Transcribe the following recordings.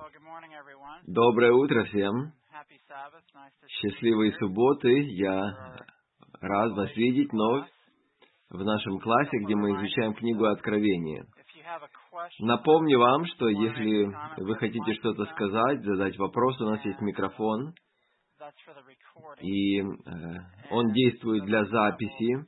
Доброе утро всем. Счастливой субботы. Я рад вас видеть вновь в нашем классе, где мы изучаем книгу Откровения. Напомню вам, что если вы хотите что-то сказать, задать вопрос, у нас есть микрофон, и он действует для записи.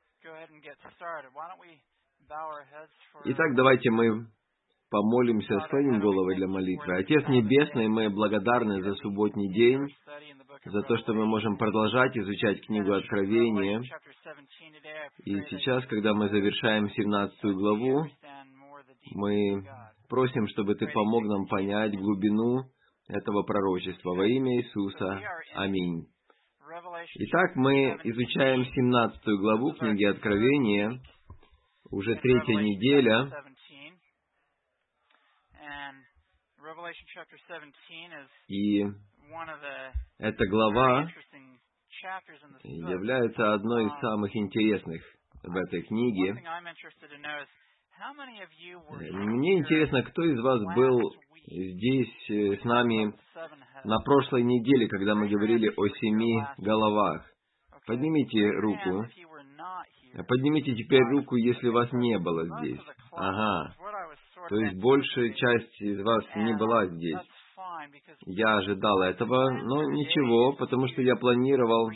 Итак, давайте мы помолимся, склоним головы для молитвы. Отец Небесный, мы благодарны за субботний день, за то, что мы можем продолжать изучать книгу Откровения. И сейчас, когда мы завершаем 17 главу, мы просим, чтобы Ты помог нам понять глубину этого пророчества. Во имя Иисуса. Аминь. Итак, мы изучаем 17 главу книги Откровения, уже третья неделя. И эта глава является одной из самых интересных в этой книге. Мне интересно, кто из вас был здесь с нами на прошлой неделе, когда мы говорили о 7 головах. Поднимите руку. Поднимите теперь руку, если вас не было здесь. Ага. То есть большая часть из вас не была здесь. Я ожидал этого, но ничего, потому что я планировал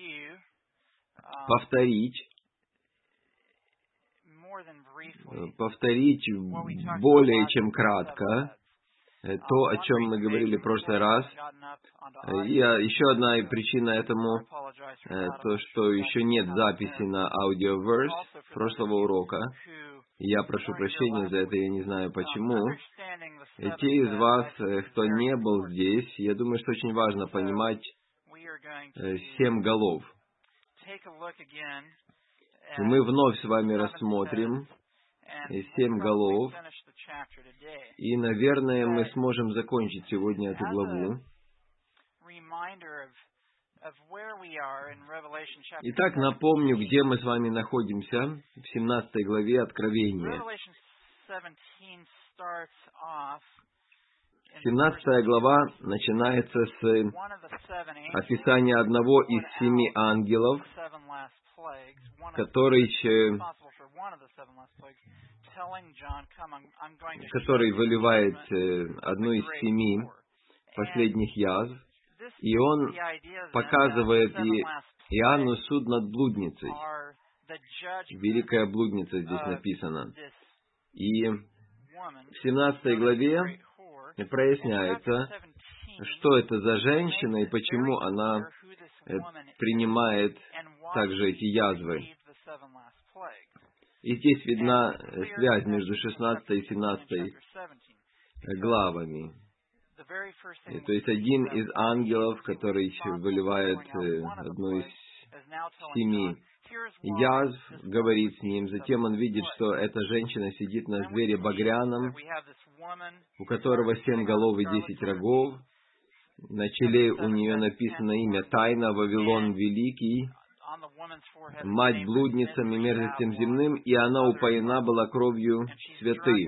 повторить более чем кратко то, о чем мы говорили в прошлый раз. И еще одна причина этому, то, что еще нет записи на аудиоверс прошлого урока. Я прошу прощения за это, я не знаю почему. И те из вас, кто не был здесь, я думаю, что очень важно понимать 7 голов. И мы вновь с вами рассмотрим 7 голов. И, наверное, мы сможем закончить сегодня эту главу. Итак, напомню, где мы с вами находимся в 17 главе Откровения. 17 глава начинается с описания одного из 7 ангелов, который выливает одну из 7 последних язв, и он показывает Иоанну суд над блудницей. Великая блудница здесь написана. И в 17 главе проясняется, что это за женщина и почему она принимает также эти язвы. И здесь видна связь между 16 и 17 главами. То есть один из ангелов, который выливает одну из 7 язв, говорит с ним. Затем он видит, что эта женщина сидит на звере багряном, у которого 7 голов и 10 рогов. На челе у нее написано имя Тайна, Вавилон Великий, мать блудницам и мерзостям земным, и она упоена была кровью святых.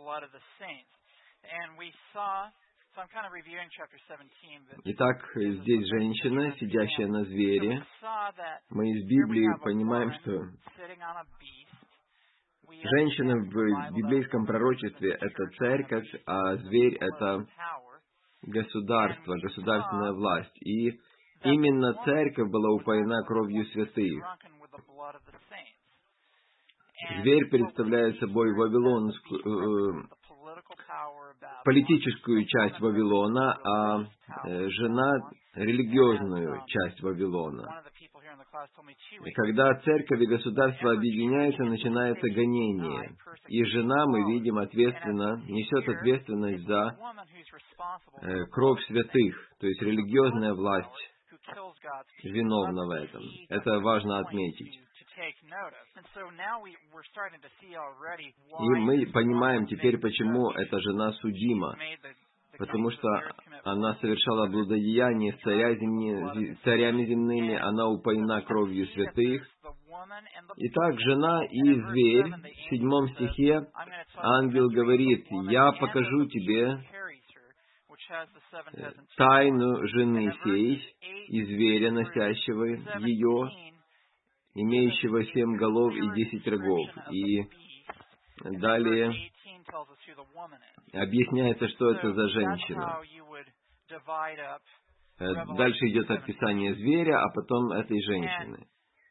Итак, здесь женщина, сидящая на звере. Мы из Библии понимаем, что женщина в библейском пророчестве — это церковь, а зверь — это государство, государственная власть. И именно церковь была упоена кровью святых. Зверь представляет собой вавилонскую, политическую часть Вавилона, а жена — религиозную часть Вавилона. И когда церковь и государство объединяются, начинается гонение. И жена, мы видим, несет ответственность за кровь святых, то есть религиозная власть виновна в этом. Это важно отметить. И мы понимаем теперь, почему эта жена судима. Потому что она совершала блудодеяние с царями земными, она упоена кровью святых. Итак, жена и зверь, в 7 стихе ангел говорит: «Я покажу тебе тайну жены сей и зверя, носящего ее, имеющего 7 голов и 10 рогов. И далее объясняется, что это за женщина. Дальше идет описание зверя, а потом этой женщины.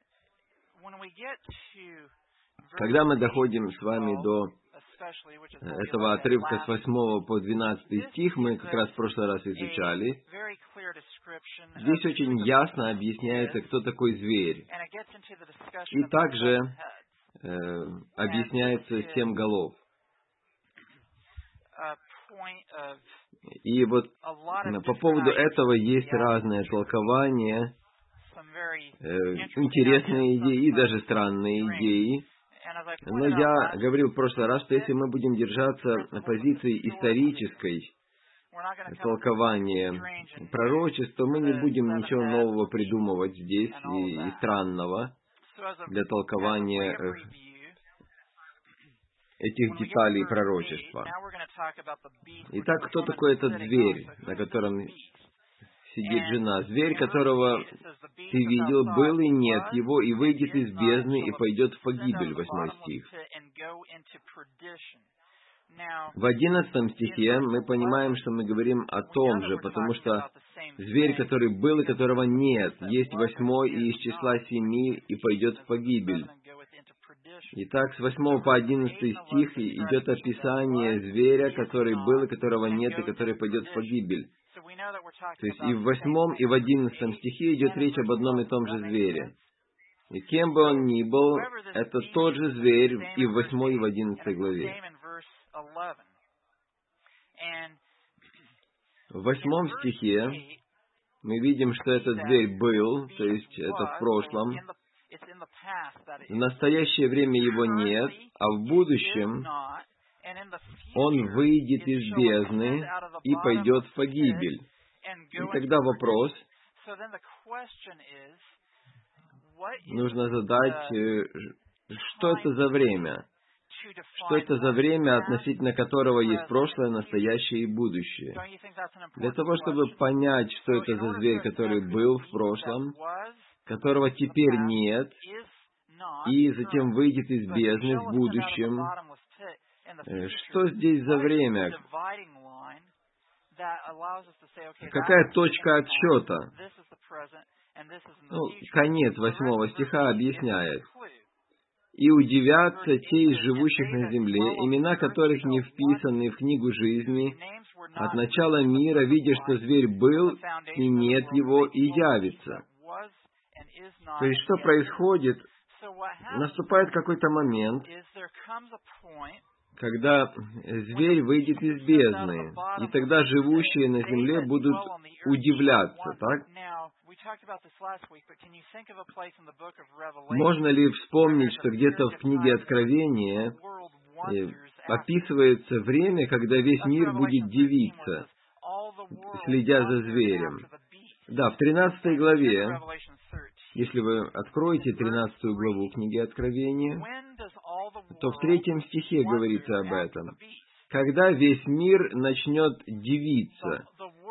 Когда мы доходим с вами до этого отрывка с 8 по 12 стих, мы как раз в прошлый раз изучали, здесь очень ясно объясняется, кто такой зверь. И также объясняется 7 голов. И вот по поводу этого есть разные толкования, интересные идеи и даже странные идеи. Но я говорил в прошлый раз, что если мы будем держаться позиции исторической толкования пророчеств, то мы не будем ничего нового придумывать здесь и странного для толкования этих деталей пророчества. Итак, кто такой этот зверь, на котором сидит жена? Зверь, которого ты видел, был и нет его, и выйдет из бездны, и пойдет в погибель, 8 стих. В 11 стихе мы понимаем, что мы говорим о том же, потому что зверь, который был и которого нет, есть 8 и из числа 7, и пойдет в погибель. Итак, с 8 по 11 стих идет описание зверя, который был и которого нет, и который пойдет в погибель. То есть и в 8 и в 11 стихе идет речь об одном и том же звере. И кем бы он ни был, это тот же зверь и в 8 и в 11 главе. В 8 стихе мы видим, что этот зверь был, то есть это в прошлом. В настоящее время его нет, а в будущем он выйдет из бездны и пойдет в погибель. И тогда вопрос, нужно задать, что это за время? Что это за время, относительно которого есть прошлое, настоящее и будущее? Для того, чтобы понять, что это за зверь, который был в прошлом, которого теперь нет, и затем выйдет из бездны в будущем, что здесь за время? Какая точка отсчета? Конец 8 стиха объясняет. «И удивятся те из живущих на земле, имена которых не вписаны в книгу жизни, от начала мира, видя, что зверь был, и нет его, и явится». То есть, что происходит? Наступает какой-то момент, когда зверь выйдет из бездны, и тогда живущие на земле будут удивляться, так? Можно ли вспомнить, что где-то в книге Откровения описывается время, когда весь мир будет дивиться, следя за зверем? Да, в 13 главе, если вы откроете 13 главу книги Откровения, то в 3 стихе говорится об этом. Когда весь мир начнет дивиться.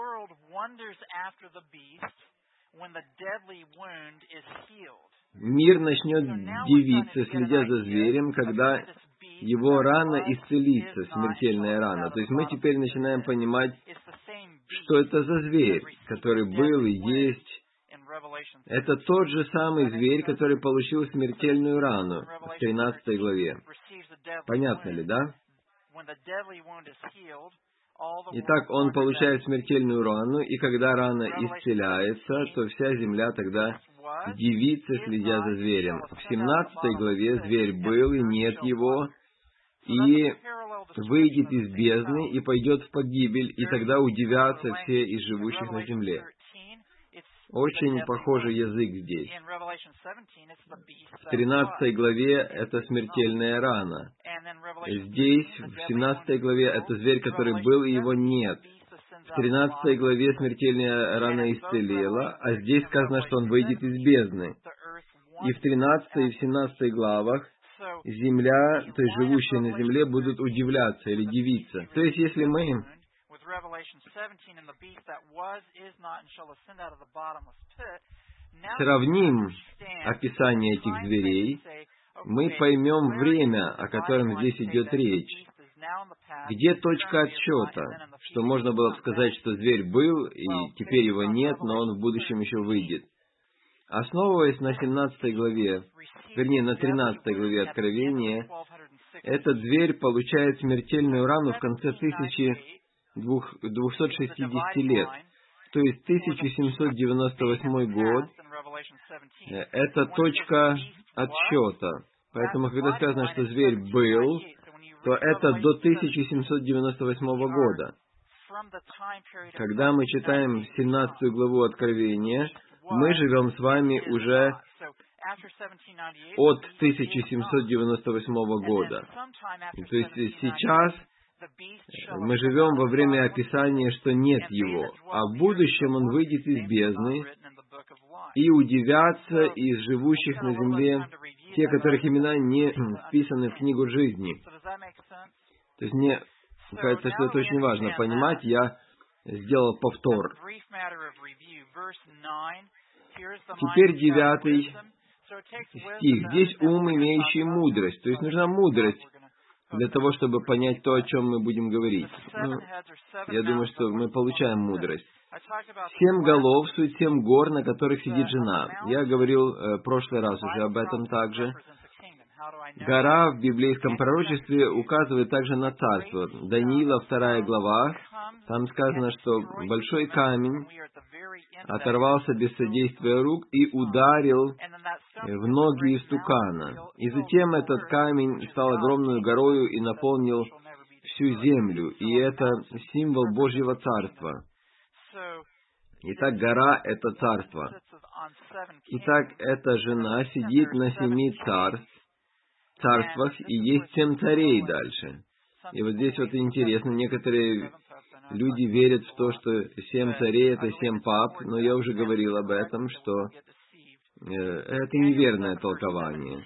Мир начнет дивиться, следя за зверем, когда его рана исцелится, смертельная рана. То есть мы теперь начинаем понимать, что это за зверь, который был и есть. Это тот же самый зверь, который получил смертельную рану в 13 главе. Понятно ли, да? Итак, он получает смертельную рану, и когда рана исцеляется, то вся земля тогда дивится, следя за зверем. В 17 главе зверь был, и нет его, и выйдет из бездны, и пойдет в погибель, и тогда удивятся все из живущих на земле. Очень похожий язык здесь. В 13 главе это смертельная рана. Здесь, в 17 главе, это зверь, который был, и его нет. В 13 главе смертельная рана исцелела, а здесь сказано, что он выйдет из бездны. И в 13 и в 17 главах земля, то есть живущие на земле, будут удивляться или дивиться. То есть, если мы сравним описание этих зверей, мы поймем время, о котором здесь идет речь. Где точка отсчета, что можно было бы сказать, что зверь был, и теперь его нет, но он в будущем еще выйдет. Основываясь на 17 главе, вернее, на 13 главе Откровения, этот зверь получает смертельную рану в конце 1260 лет. То есть 1798 год — это точка отсчета. Поэтому, когда сказано, что зверь был, то это до 1798 года. Когда мы читаем 17 главу Откровения, мы живем с вами уже от 1798 года. То есть сейчас мы живем во время описания, что нет его, а в будущем он выйдет из бездны, и удивятся из живущих на земле те, которых имена не вписаны в книгу жизни. То есть мне кажется, что это очень важно понимать. Я сделал повтор. Теперь 9 стих. Здесь ум, имеющий мудрость. То есть нужна мудрость для того, чтобы понять то, о чем мы будем говорить. Я думаю, что мы получаем мудрость. 7 голов, суть 7 гор, на которых сидит жена. Я говорил в прошлый раз уже об этом также. Гора в библейском пророчестве указывает также на царство. Даниила, 2 глава, там сказано, что большой камень оторвался без содействия рук и ударил в ноги истукана. И затем этот камень стал огромной горою и наполнил всю землю. И это символ Божьего Царства. Итак, гора — это царство. Итак, эта жена сидит на 7 царствах, и есть 7 царей дальше. И вот здесь вот интересно, некоторые люди верят в то, что 7 царей — это 7 пап, но я уже говорил об этом, что это неверное толкование.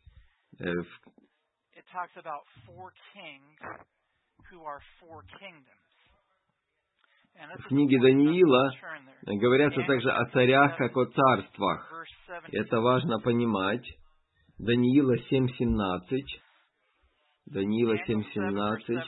В книге Даниила говорятся также о царях, как о царствах. Это важно понимать. Даниила 7:17. Даниила 7:17.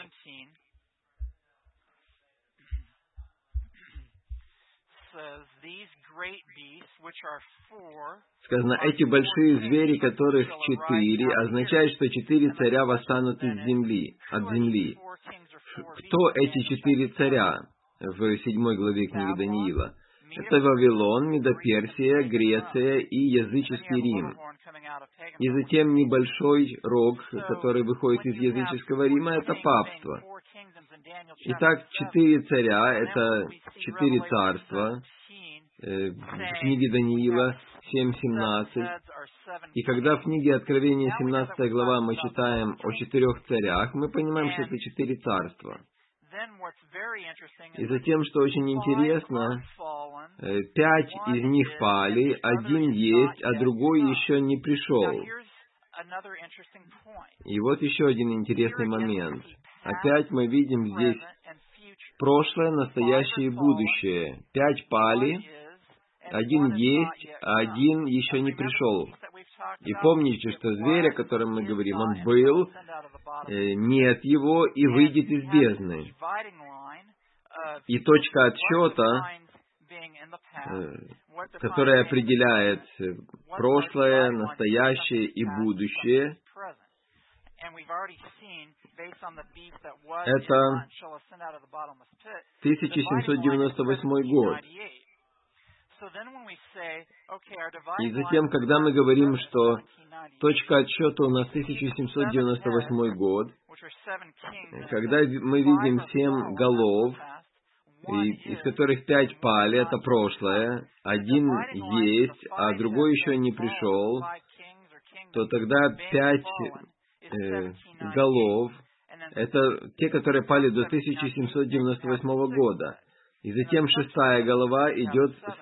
Сказано, эти большие звери, которых 4, означает, что 4 царя восстанут из земли, от земли. Кто эти 4 царя в 7 главе книги Даниила? Это Вавилон, Медоперсия, Греция и языческий Рим. И затем небольшой рог, который выходит из языческого Рима, это папство. Итак, 4 царя, это 4 царства. В книге Даниила 7:17. И когда в книге Откровения 17 глава мы читаем о 4 царях, мы понимаем, что это 4 царства. И затем, что очень интересно, 5 из них пали, 1 есть, а другой еще не пришел. И вот еще один интересный момент. Опять мы видим здесь прошлое, настоящее и будущее. 5 пали, 1 есть, а 1 еще не пришел. И помните, что зверь, о котором мы говорим, он был, нет его и выйдет из бездны. И точка отсчета, которая определяет прошлое, настоящее и будущее, это 1798 год. И затем, когда мы говорим, что точка отсчета у нас 1798 год, когда мы видим 7 голов, из которых 5 пали, это прошлое, 1 есть, а другой еще не пришел, то тогда 5 голов — это те, которые пали до 1798 года. И затем 6 голова идет с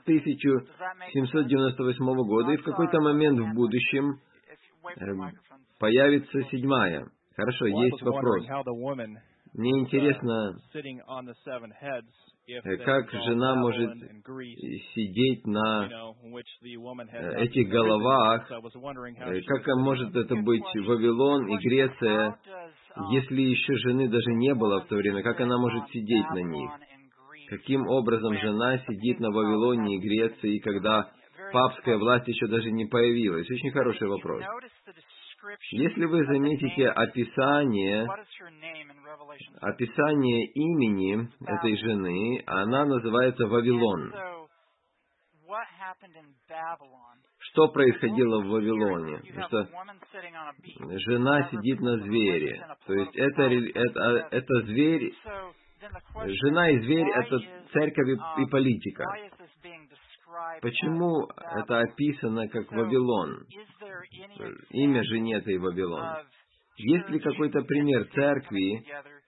1798 года, и в какой-то момент в будущем появится 7. Хорошо, есть вопрос. Мне интересно, как жена может сидеть на этих головах, как может это быть Вавилон и Греция, если еще жены даже не было в то время, как она может сидеть на них? Каким образом жена сидит на Вавилоне и Греции, когда папская власть еще даже не появилась? Очень хороший вопрос. Если вы заметите описание имени этой жены, она называется Вавилон. Что происходило в Вавилоне? Потому что жена сидит на звере. То есть это зверь, жена и зверь — это церковь и политика. Почему это описано как Вавилон? Имя жене этой Вавилон. Есть ли какой-то пример церкви,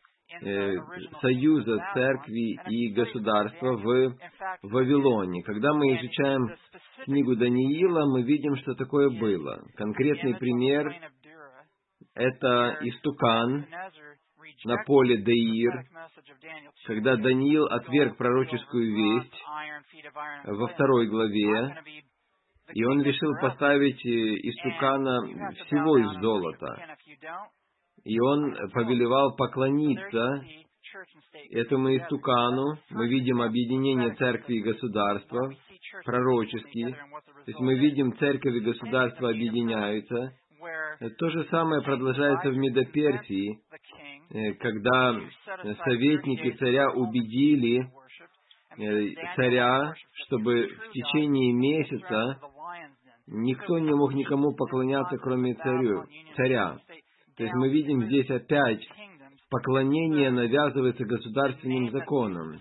союза церкви и государства в Вавилоне? Когда мы изучаем книгу Даниила, мы видим, что такое было. Конкретный пример — это истукан на поле Деир, когда Даниил отверг пророческую весть во 2 главе, и он решил поставить истукана всего из золота. И он повелевал поклониться этому истукану. Мы видим объединение церкви и государства, пророческие. То есть мы видим, церковь и государство объединяются. То же самое продолжается в Медоперсии, когда советники царя убедили царя, чтобы в течение месяца никто не мог никому поклоняться, кроме царя. То есть мы видим здесь опять поклонение навязывается государственным законом.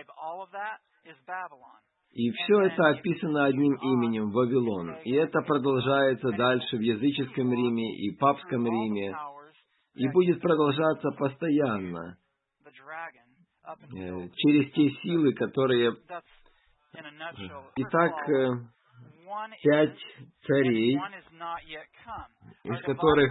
И все это описано одним именем — Вавилон. И это продолжается дальше в языческом Риме и папском Риме, и будет продолжаться постоянно через те силы, которые... Итак, 5 царей, из которых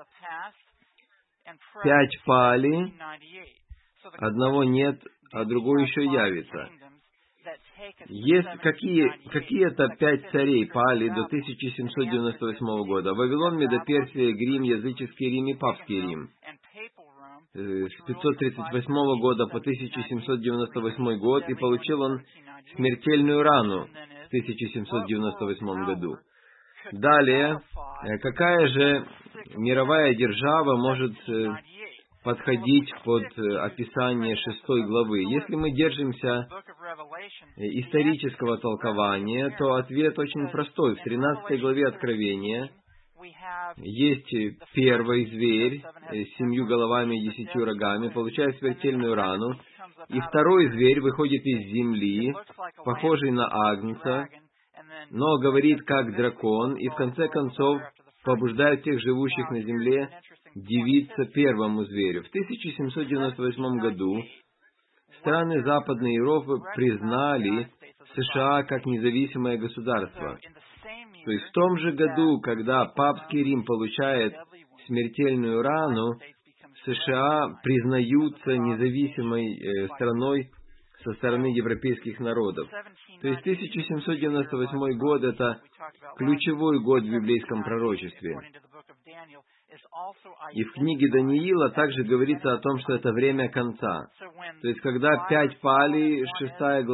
5 пали, одного нет, а другой еще явится. Есть какие-то 5 царей пали до 1798 года. Вавилон, Медоперсия, Рим, языческий Рим и папский Рим. С 538 года по 1798 год, и получил он смертельную рану в 1798 году. Далее, какая же мировая держава может подходить под описание 6 главы? Если мы держимся исторического толкования, то ответ очень простой. В 13 главе Откровения есть первый зверь с 7 головами и 10 рогами, получает смертельную рану, и второй зверь выходит из земли, похожий на агнца, но говорит как дракон, и в конце концов побуждает всех живущих на земле дивиться первому зверю. В 1798 году страны Западной Европы признали США как независимое государство. То есть в том же году, когда папский Рим получает смертельную рану, США признаются независимой страной со стороны европейских народов. То есть 1798 год — это ключевой год в библейском пророчестве. И в книге Даниила также говорится о том, что это время конца. То есть когда 5 пали, 6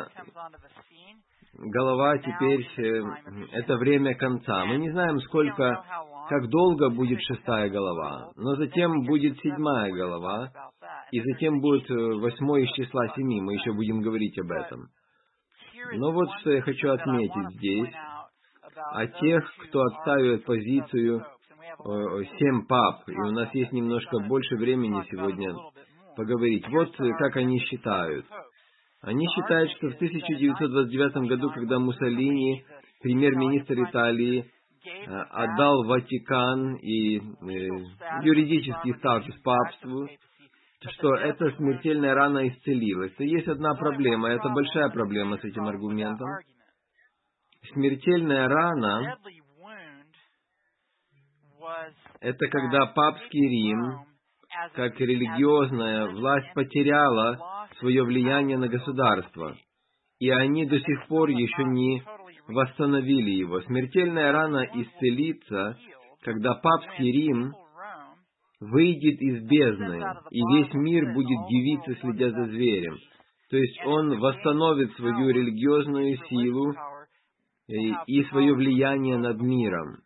голова теперь это время конца. Мы не знаем, как долго будет 6 голова, но затем будет 7 голова, и затем будет 8 из числа 7. Мы еще будем говорить об этом. Но вот что я хочу отметить здесь. О тех, кто отстаивает позицию 7 пап, и у нас есть немножко больше времени сегодня поговорить. Вот как они считают. Они считают, что в 1929 году, когда Муссолини, премьер-министр Италии, отдал Ватикан и юридический статус папству, что эта смертельная рана исцелилась. И есть одна проблема, это большая проблема с этим аргументом. Смертельная рана — это когда папский Рим как религиозная власть потеряла свое влияние на государство, и они до сих пор еще не восстановили его. Смертельная рана исцелится, когда папский Рим выйдет из бездны, и весь мир будет дивиться, следя за зверем. То есть он восстановит свою религиозную силу и свое влияние над миром.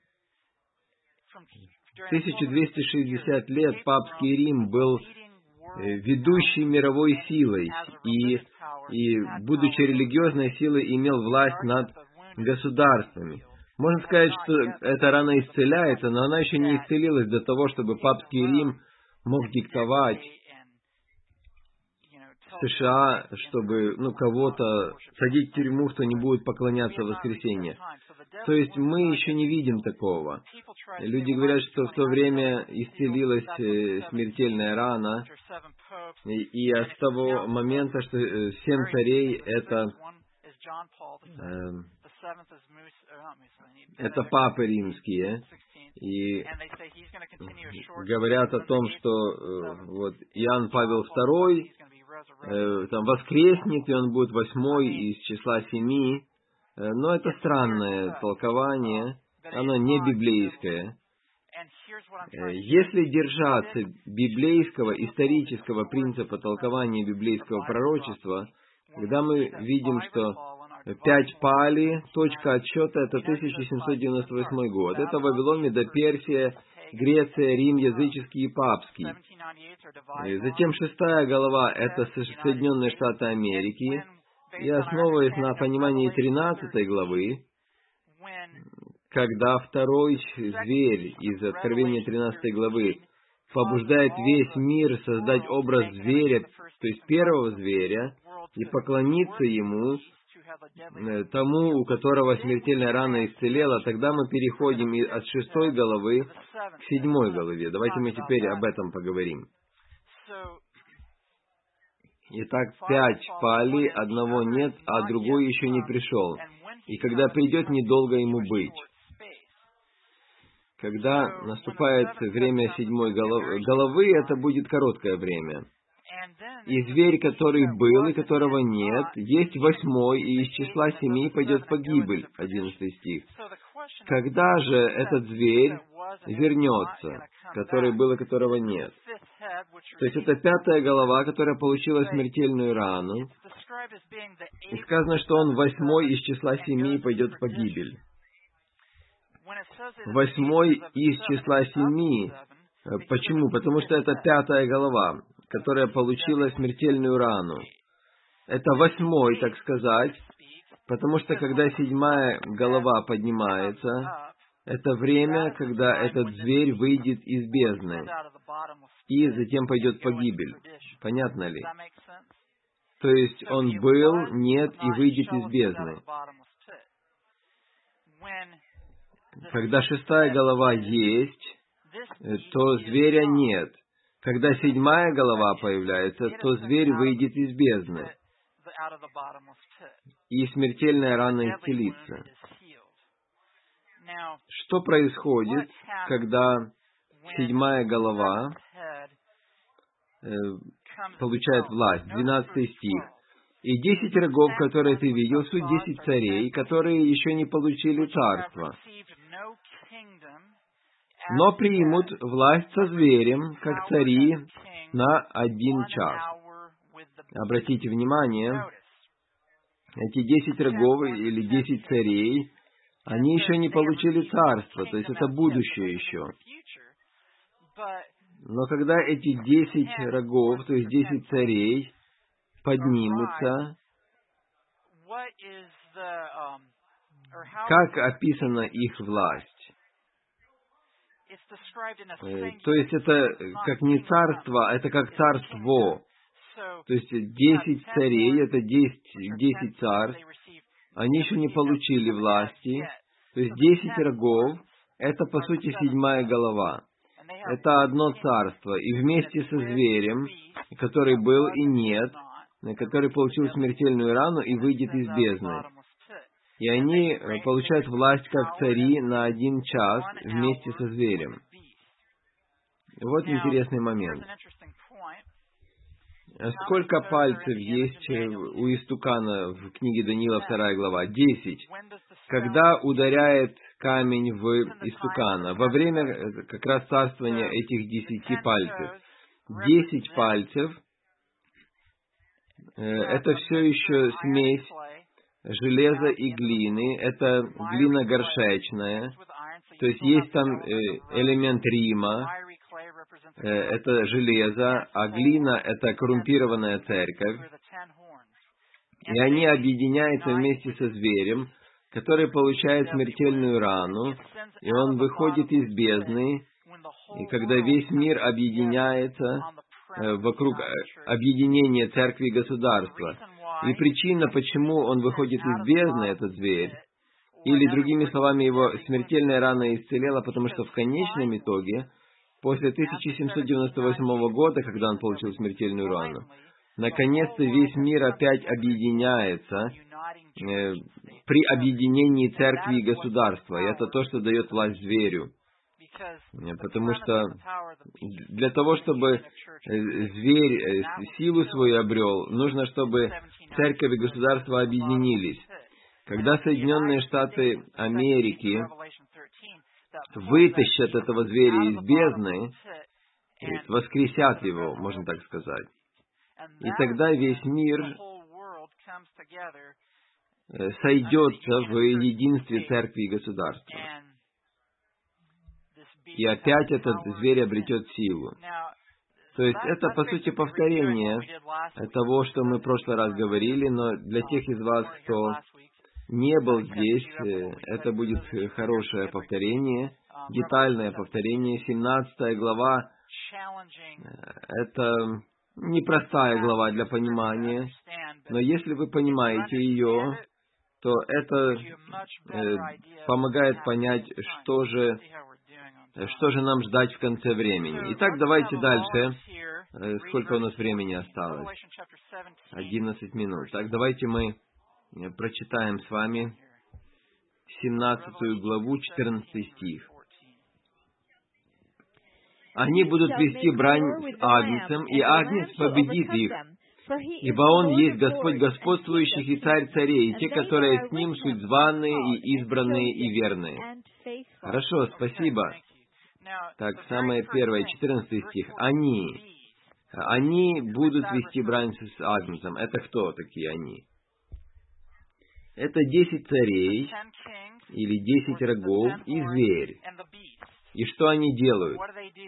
1260 лет папский Рим был ведущей мировой силой, и будучи религиозной силой, имел власть над государствами. Можно сказать, что эта рана исцеляется, но она еще не исцелилась до того, чтобы папский Рим мог диктовать США, чтобы кого-то садить в тюрьму, кто не будет поклоняться в воскресенье. То есть мы еще не видим такого. Люди говорят, что в то время исцелилась смертельная рана, и с того момента, что 7 царей это папы римские, и говорят о том, что Иоанн Павел II там воскреснет, и он будет 8 из числа 7, но это странное толкование, оно не библейское. Если держаться библейского, исторического принципа толкования библейского пророчества, когда мы видим, что 5 пали, точка отсчета — это 1798 год. Это Вавилон, Медо Персия, Греция, Рим, языческий и папский. Затем 6 глава — это Соединенные Штаты Америки. И основываясь на понимании 13 главы, когда второй зверь из Откровения 13 главы побуждает весь мир создать образ зверя, то есть первого зверя, и поклониться ему, тому, у которого смертельная рана исцелела, тогда мы переходим от 6 главы к 7 главе. Давайте мы теперь об этом поговорим. Итак, 5 пали, одного нет, а другой еще не пришел. И когда придет, недолго ему быть. Когда наступает время 7 головы, это будет короткое время. И зверь, который был и которого нет, есть 8, и из числа 7 пойдет погибель. 11 стих. Когда же этот зверь вернется, который был и которого нет? То есть это 5 голова, которая получила смертельную рану. И сказано, что он 8 из числа 7 пойдет в погибель. 8 из числа 7. Почему? Потому что это 5 голова, которая получила смертельную рану. Это 8, так сказать, потому что когда 7 голова поднимается, это время, когда этот зверь выйдет из бездны, и затем пойдет погибель. Понятно ли? То есть он был, нет и выйдет из бездны. Когда 6 голова есть, то зверя нет. Когда 7 голова появляется, то зверь выйдет из бездны, и смертельная рана исцелится. Что происходит, когда 7 голова получает власть? 12 стих. «И 10 рогов, которые ты видел, суть 10 царей, которые еще не получили царство, но примут власть со зверем, как цари, на 1 час». Обратите внимание, эти 10 рогов или 10 царей, они еще не получили царство, то есть это будущее еще. Но когда эти 10 рогов, то есть 10 царей, поднимутся, как описана их власть? То есть это как не царство, а это как царство. То есть 10 царей, это 10 царств, они еще не получили власти. То есть 10 рогов, это по сути 7 голова. Это одно царство. И вместе со зверем, который был и нет, который получил смертельную рану и выйдет из бездны. И они получают власть как цари на 1 час вместе со зверем. Вот интересный момент. Сколько пальцев есть у истукана в книге Даниила, 2 глава? 10. Когда ударяет камень в истукана? Во время как раз царствования этих 10 пальцев. 10 пальцев — это все еще смесь железа и глины. Это глина горшечная. То есть есть там элемент Рима, это железо, а глина — это коррумпированная церковь. И они объединяются вместе со зверем, который получает смертельную рану, и он выходит из бездны, и когда весь мир объединяется вокруг объединения церкви и государства. И причина, почему он выходит из бездны, этот зверь, или, другими словами, его смертельная рана исцелела, потому что в конечном итоге, после 1798 года, когда он получил смертельную рану, наконец-то весь мир опять объединяется при объединении церкви и государства. И это то, что дает власть зверю. Потому что для того, чтобы зверь силу свою обрел, нужно, чтобы церковь и государство объединились. Когда Соединенные Штаты Америки вытащат этого зверя из бездны, воскресят его, можно так сказать, и тогда весь мир сойдется в единстве церкви и государства. И опять этот зверь обретет силу. То есть это, по сути, повторение того, что мы в прошлый раз говорили, но для тех из вас, кто не был здесь, это будет хорошее повторение, детальное повторение. 17 глава — это непростая глава для понимания, но если вы понимаете ее, то это помогает понять, что же нам ждать в конце времени. Итак, давайте дальше. Сколько у нас времени осталось? 11 минут. Так, давайте мы прочитаем с вами 17 главу, 14 стих. «Они будут вести брань с Агнцем, и Агнец победит их, ибо Он есть Господь господствующих и Царь царей, и те, которые с Ним, суть званые и избранные и верные». Хорошо, спасибо. Так, самое первое, 14 стих. Они будут вести брань с Агнцем. Это кто такие они? Это 10 царей, или 10 рогов, и зверь. И что они делают?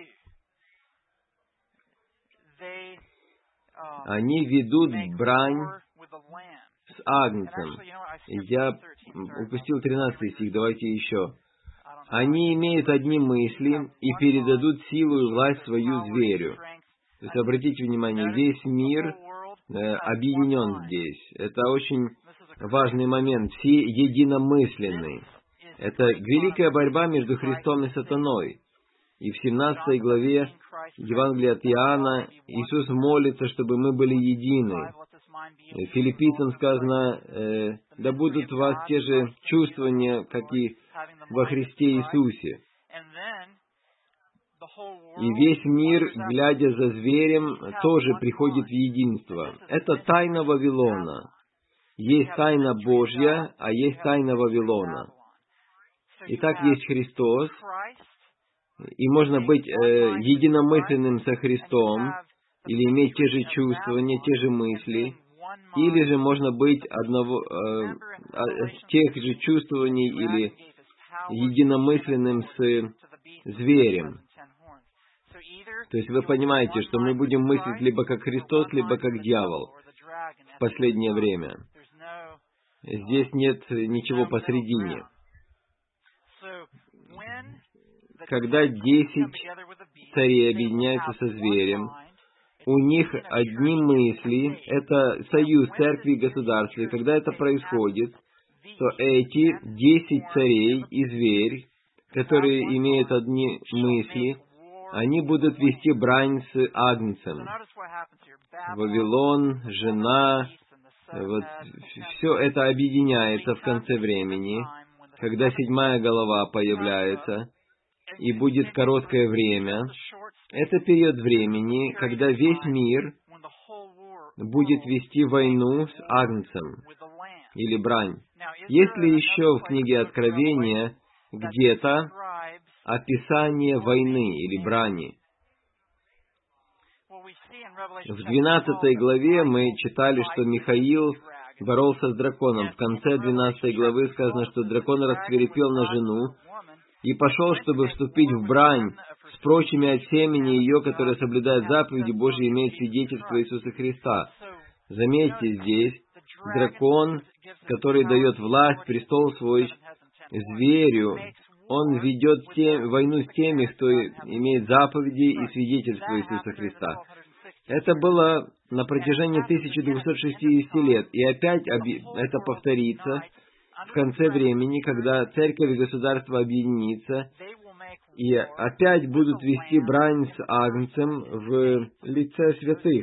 Они ведут брань с Агнцем. Я упустил 13 стих, давайте еще. Они имеют одни мысли и передадут силу и власть свою зверю. То есть, обратите внимание, весь мир объединен здесь. Это очень важный момент. Все единомысленны. Это великая борьба между Христом и сатаной. И в 17 главе Евангелия от Иоанна Иисус молится, чтобы мы были едины. Филиппийцам сказано, да будут у вас те же чувствования, как и во Христе Иисусе. И весь мир, глядя за зверем, тоже приходит в единство. Это тайна Вавилона. Есть тайна Божья, а есть тайна Вавилона. Итак, есть Христос, и можно быть единомысленным со Христом, или иметь те же чувствования, те же мысли, или же можно быть тех же чувствований или единомысленным с зверем. То есть вы понимаете, что мы будем мыслить либо как Христос, либо как дьявол в последнее время. Здесь нет ничего посредине. Когда 10 царей объединяются со зверем, у них одни мысли, это союз церкви и государства. И когда это происходит, то эти 10 царей и зверь, которые имеют одни мысли, они будут вести брань с Агнцем. Вавилон, жена, вот все это объединяется в конце времени, когда 7 голова появляется. и будет короткое время. Это период времени, когда весь мир будет вести войну с Агнцем, или брань. Есть ли еще в книге Откровения где-то описание войны или брани? В 12 главе мы читали, что Михаил боролся с драконом. В конце 12 главы сказано, что дракон рассвирепел на жену и пошел, чтобы вступить в брань с прочими от семени ее, которые соблюдают заповеди Божьи, имеют свидетельство Иисуса Христа. Заметьте, здесь дракон, который дает власть, престол свой зверю, он ведет войну с теми, кто имеет заповеди и свидетельство Иисуса Христа. Это было на протяжении 1260 лет. И опять это повторится в конце времени, когда церковь и государство объединится, и опять будут вести брань с Агнцем в лице святых,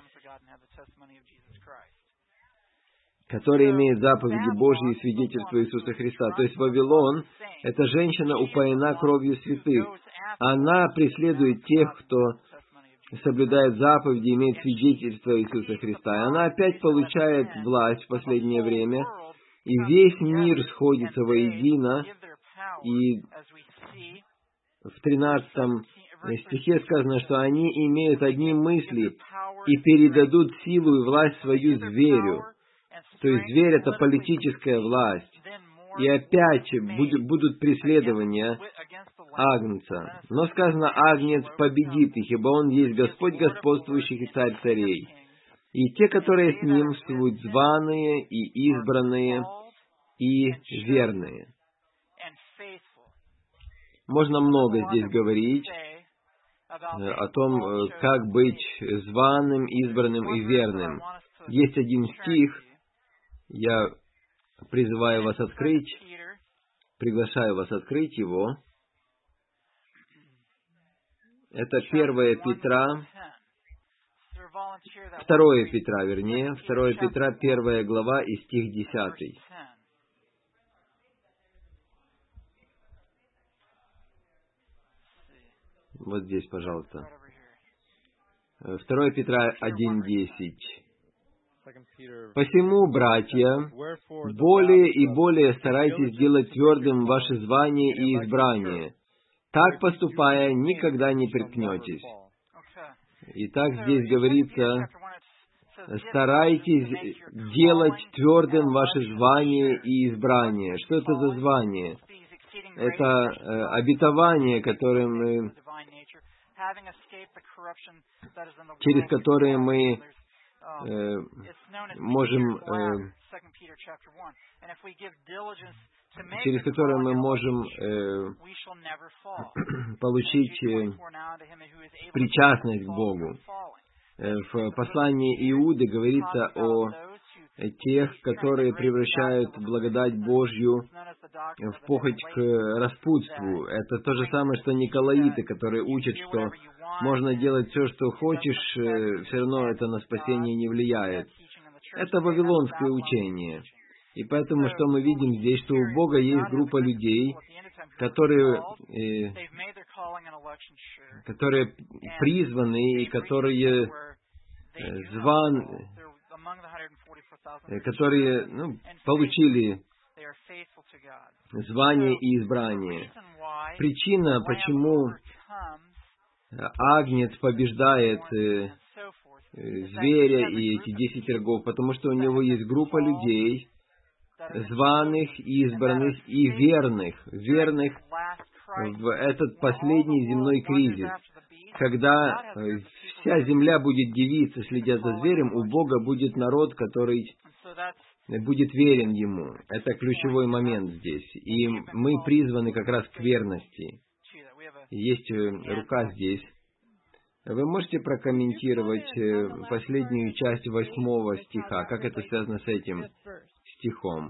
которые имеют заповеди Божьи и свидетельство Иисуса Христа. То есть Вавилон — это женщина, упоена кровью святых. Она преследует тех, кто соблюдает заповеди, имеет свидетельство Иисуса Христа. И она опять получает власть в последнее время, и весь мир сходится воедино, и в 13 стихе сказано, что они имеют одни мысли и передадут силу и власть свою зверю. То есть зверь — это политическая власть. И опять будут преследования Агнца. Но сказано, Агнец победит их, ибо Он есть Господь господствующих и Царь царей. И те, которые с Ним, будут званые и избранные и верные. Можно много здесь говорить о том, как быть званым, избранным и верным. Есть один стих, я призываю вас открыть, приглашаю вас открыть его. Это 1 Петра, 2 Петра, вернее, 2 Петра, 1 глава и стих 10. Вот здесь, пожалуйста. 2 Петра 1:10. «Посему, братья, более и более старайтесь делать твердым ваше звание и избрание. Так поступая, никогда не приткнетесь». Итак, здесь говорится, старайтесь делать твердым ваше звание и избрание. Что это за звание? Это обетование, через которое мы можем получить причастность к Богу. В послании Иуды говорится о тех, которые превращают благодать Божью в похоть к распутству. Это то же самое, что николаиты, которые учат, что можно делать все, что хочешь, все равно это на спасение не влияет. Это вавилонское учение. И поэтому, что мы видим здесь, что у Бога есть группа людей, которые призваны и которые которые получили звание и избрание. Причина, почему Агнец побеждает зверя и эти 10 рогов, потому что у него есть группа людей, званых, избранных и верных в этот последний земной кризис. Когда вся земля будет дивиться, следя за зверем, у Бога будет народ, который будет верен Ему. Это ключевой момент здесь. И мы призваны как раз к верности. Есть рука здесь. Вы можете прокомментировать последнюю часть 8 стиха, как это связано с этим стихом?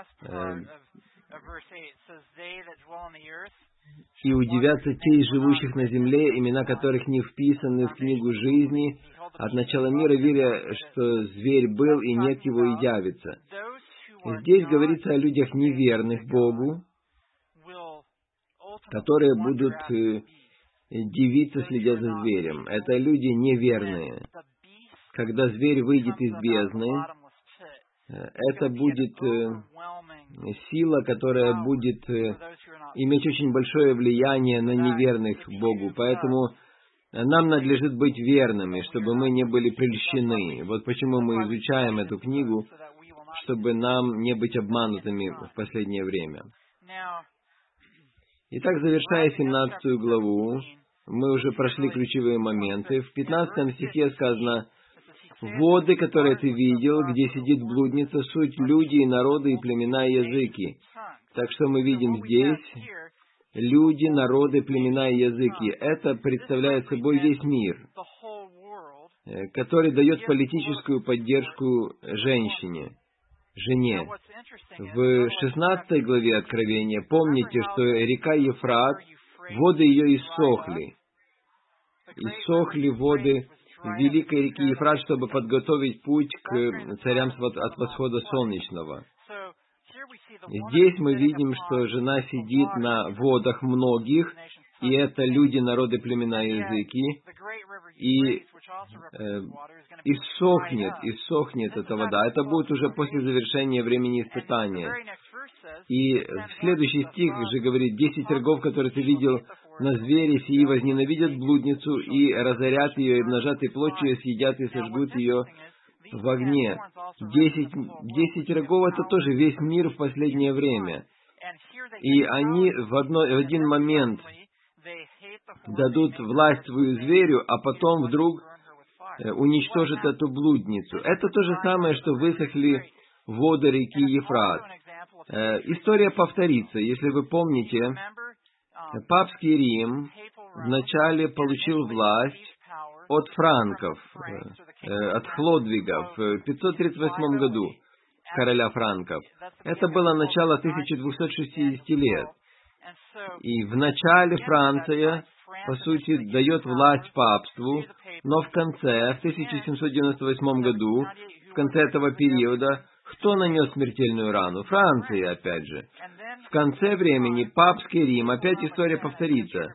«И удивятся те из живущих на земле, имена которых не вписаны в книгу жизни, от начала мира, веря, что зверь был, и нет его и явится». Здесь говорится о людях неверных Богу, которые будут дивиться, следя за зверем. Это люди неверные. Когда зверь выйдет из бездны, это будет сила, которая будет иметь очень большое влияние на неверных Богу. Поэтому нам надлежит быть верными, чтобы мы не были прельщены. Вот почему мы изучаем эту книгу, чтобы нам не быть обманутыми в последнее время. Итак, завершая 17 главу, мы уже прошли ключевые моменты. В 15 стихе сказано: «Воды, которые ты видел, где сидит блудница, суть люди и народы, и племена, и языки». Так что мы видим здесь люди, народы, племена и языки. Это представляет собой весь мир, который дает политическую поддержку женщине, жене. В 16 главе Откровения помните, что река Ефрат, воды ее иссохли. Иссохли воды великой реки Ефрат, чтобы подготовить путь к царям от восхода солнечного. Здесь мы видим, что жена сидит на водах многих, и это люди, народы, племена и языки, и иссохнет эта вода. Это будет уже после завершения времени испытания. И следующий стих же говорит: 10 рогов, которые ты видел на звере, сии возненавидят блудницу, и разорят ее, и обнажат, и плоть ее съедят, и сожгут ее в огне. 10 рогов — это тоже весь мир в последнее время. И они в один момент дадут власть свою зверю, а потом вдруг уничтожат эту блудницу. Это то же самое, что высохли воды реки Ефрат. История повторится. Если вы помните, папский Рим вначале получил власть от франков, от Хлодвига в 538 году, короля франков. Это было начало 1260 лет. И в начале Франция, по сути, дает власть папству, но в конце, в 1798 году, в конце этого периода, кто нанес смертельную рану? Франция, опять же. В конце времени папский Рим, опять история повторится.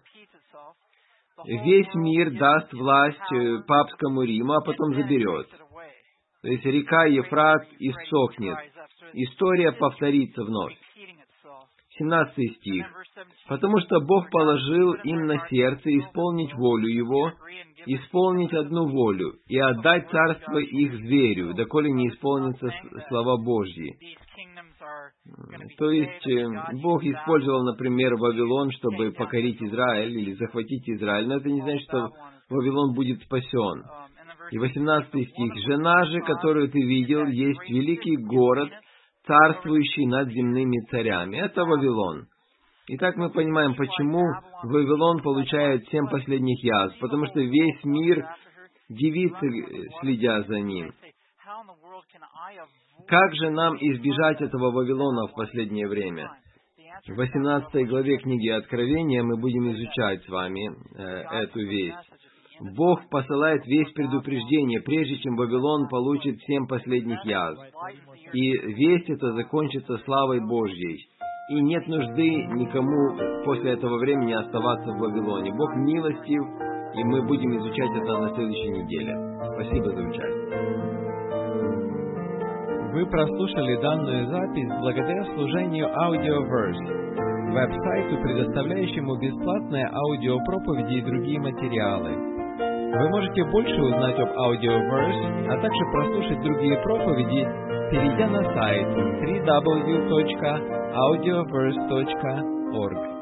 Весь мир даст власть папскому Риму, а потом заберет. То есть река Ефрат иссохнет. История повторится вновь. 17 стих. «Потому что Бог положил им на сердце исполнить волю Его, исполнить одну волю, и отдать царство их зверю, доколе не исполнится слова Божьи». То есть, Бог использовал, например, Вавилон, чтобы покорить Израиль или захватить Израиль, но это не значит, что Вавилон будет спасен. И 18 стих. «Жена же, которую ты видел, есть великий город, царствующий над земными царями». Это Вавилон. Итак, мы понимаем, почему Вавилон получает 7 последних язв, потому что весь мир дивится, следя за ним. Как же нам избежать этого Вавилона в последнее время? В 18 главе книги Откровения мы будем изучать с вами эту весть. Бог посылает весть предупреждения, прежде чем Вавилон получит 7 последних язв. И весть эта закончится славой Божьей. И нет нужды никому после этого времени оставаться в Вавилоне. Бог милостив, и мы будем изучать это на следующей неделе. Спасибо за участие. Вы прослушали данную запись благодаря служению Audioverse, веб-сайту, предоставляющему бесплатные аудиопроповеди и другие материалы. Вы можете больше узнать об Audioverse, а также прослушать другие проповеди, перейдя на сайт www.audioverse.org.